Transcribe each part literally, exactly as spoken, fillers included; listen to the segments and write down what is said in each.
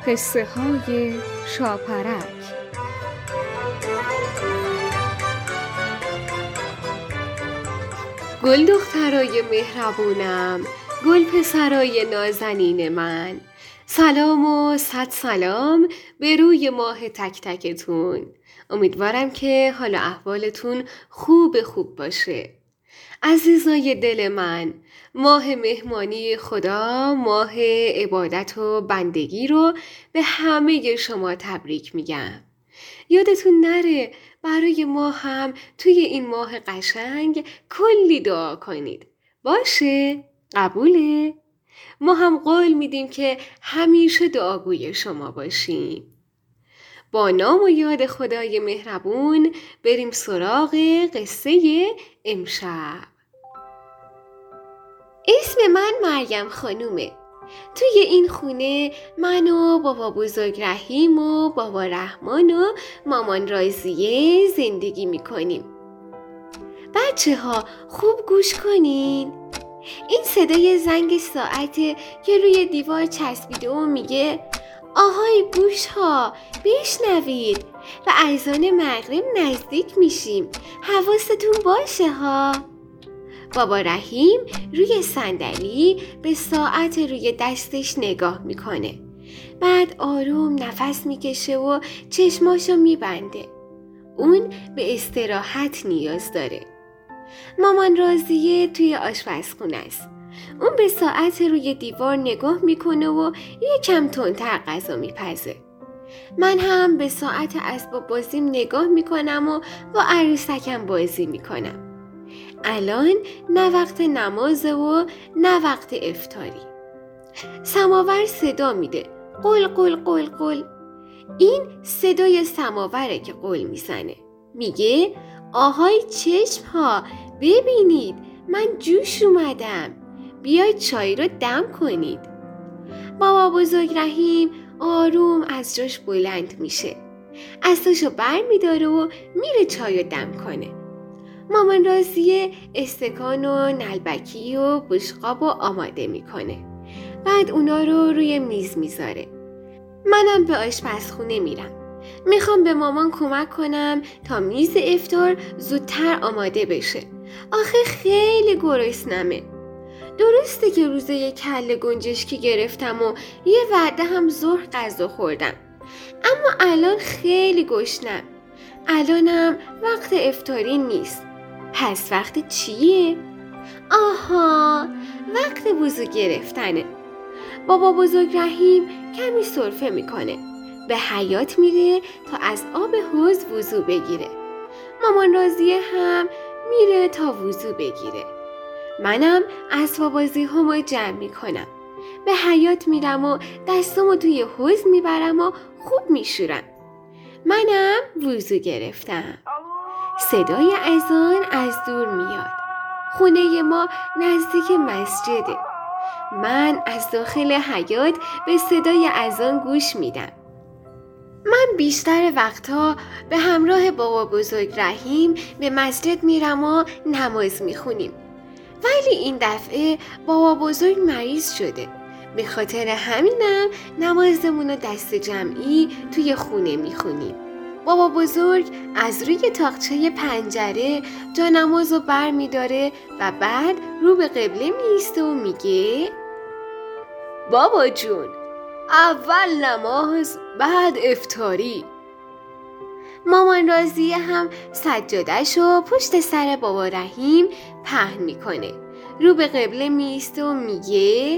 قصه های شاپرک. گل دخترای مهربونم، گل پسرای نازنین من، سلام و صد سلام به روی ماه تک تکتون. امیدوارم که حال احوالتون خوب خوب باشه. عزیزای دل من، ماه مهمانی خدا، ماه عبادت و بندگی رو به همه شما تبریک میگم. یادتون نره برای ما هم توی این ماه قشنگ کلی دعا کنید. باشه؟ قبوله؟ ما هم قول میدیم که همیشه دعاگوی شما باشیم. با نام و یاد خدای مهربون بریم سراغ قصه امشب. اسم من مریم خانومه. توی این خونه من و بابا بزرگ رحیم و بابا رحمان و مامان رازیه زندگی میکنیم. بچه ها خوب گوش کنین. این صدای زنگ ساعته که روی دیوار چسبیده و میگه آهای گوش ها بشنوید، و اذان مغرب نزدیک میشیم، حواستون باشه ها. بابا رحیم روی صندلی به ساعت روی دستش نگاه میکنه. بعد آروم نفس میکشه و چشماشو میبنده. اون به استراحت نیاز داره. مامان رازیه توی آشپزخونه است. اون به ساعت روی دیوار نگاه میکنه و یکم تندتر غذا میپزه. من هم به ساعت اسباب بازیم نگاه میکنم و با عروسکم بازی میکنم. الان نه وقت نمازه و نه وقت افطاری. سماور صدا میده. قل قل قل قل. این صدای سماوره که قل میزنه. میگه آهای چشم ها ببینید من جوش اومدم، بیاید چای رو دم کنید. بابا بزرگ رحیم آروم از جاش بلند میشه. اساشو بر میداره و میره چای رو دم کنه. مامان رازیه استکان و نلبکی و بشقاب و آماده میکنه. بعد اونا رو روی میز میذاره. منم به آشپزخونه میرم. میخوام به مامان کمک کنم تا میز افطار زودتر آماده بشه. آخه خیلی گرسنمه. درسته که روزه یه کله گنجشکی گرفتم و یه وعده هم ظهر غذا خوردم، اما الان خیلی گشنم. الانم وقت افطاری نیست. پس وقت چیه؟ آها، وقت وضو گرفتنه. بابا بزرگ رحیم کمی سرفه میکنه. به حیاط میره تا از آب حوض وضو بگیره. مامان رازیه هم میره تا وضو بگیره. منم اسباب بازی همو جمع میکنم. به حیاط میرم و دستامو توی حوض میبرم و خوب میشورم. منم وضو گرفتم. صدای اذان از دور میاد. خونه ما نزدیک مسجده. من از داخل حیاط به صدای اذان گوش میدم. من بیشتر وقتها به همراه بابا بزرگ رحیم به مسجد میرم و نماز میخونیم. ولی این دفعه بابا بزرگ مریض شده. به خاطر همینم نمازمون رو دست جمعی توی خونه میخونیم. بابا بزرگ از روی تاقچه پنجره جا نماز رو بر میداره و بعد رو به قبله میسته و میگه بابا جون، اول نماز بعد افطاری. مامان رازیه هم سجادش رو پشت سر بابا رحیم پهن میکنه. رو به قبله میسته و میگه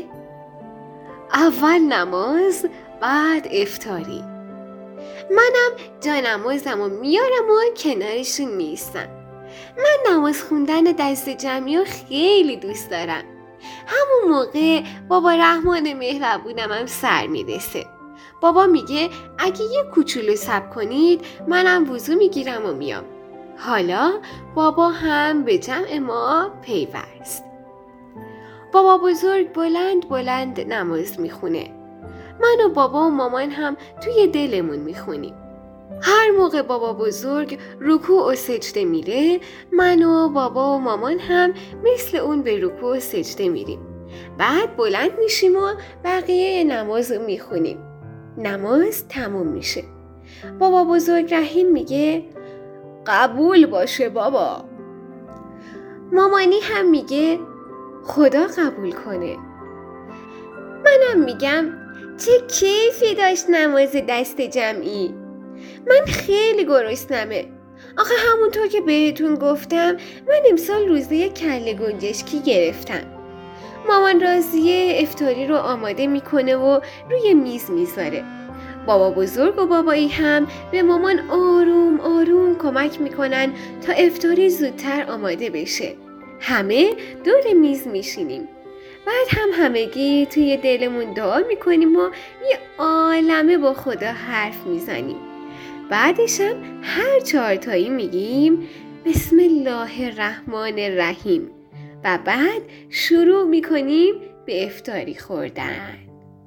اول نماز بعد افطاری. منم جا نمازم و میارم و کنارشون میستم. من نماز خوندن دست جمعی رو خیلی دوست دارم. همون موقع بابا رحمان مهربونم هم سر میرسه. بابا میگه اگه یه کوچولو صبر کنید منم وضو میگیرم و میام. حالا بابا هم به جمع ما پیوست. بابا بزرگ بلند بلند نماز میخونه. من و بابا و مامان هم توی دلمون میخونیم. هر موقع بابا بزرگ رکوع و سجده میره، من و بابا و مامان هم مثل اون به رکوع و سجده میریم. بعد بلند میشیم و بقیه نماز رو میخونیم. نماز تموم میشه. بابا بزرگ رحیم میگه قبول باشه بابا. مامانی هم میگه خدا قبول کنه. منم میگم چه کیفی داشت نماز دست جمعی. من خیلی گرسنمه. آخه همونطور که بهتون گفتم من امسال روزه کله گنجشکی گرفتم. مامان راضیه افطاری رو آماده میکنه و روی میز میذاره. بابا بزرگ و بابایی هم به مامان آروم آروم کمک میکنن تا افطاری زودتر آماده بشه. همه دور میز میشینیم. بعد هم همگی توی دلمون دعا میکنیم و یه عالمه با خدا حرف میزنیم. بعدش هم هر چهارتایی میگیم بسم الله الرحمن الرحیم و بعد شروع میکنیم به افطاری خوردن.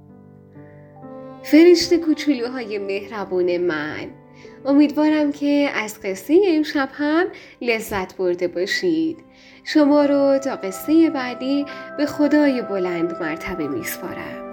فرشته کوچولوهای مهربون من، امیدوارم که از قصه امشب هم لذت برده باشید. شما رو تا قصه بعدی به خدای بلند مرتبه میسپارم.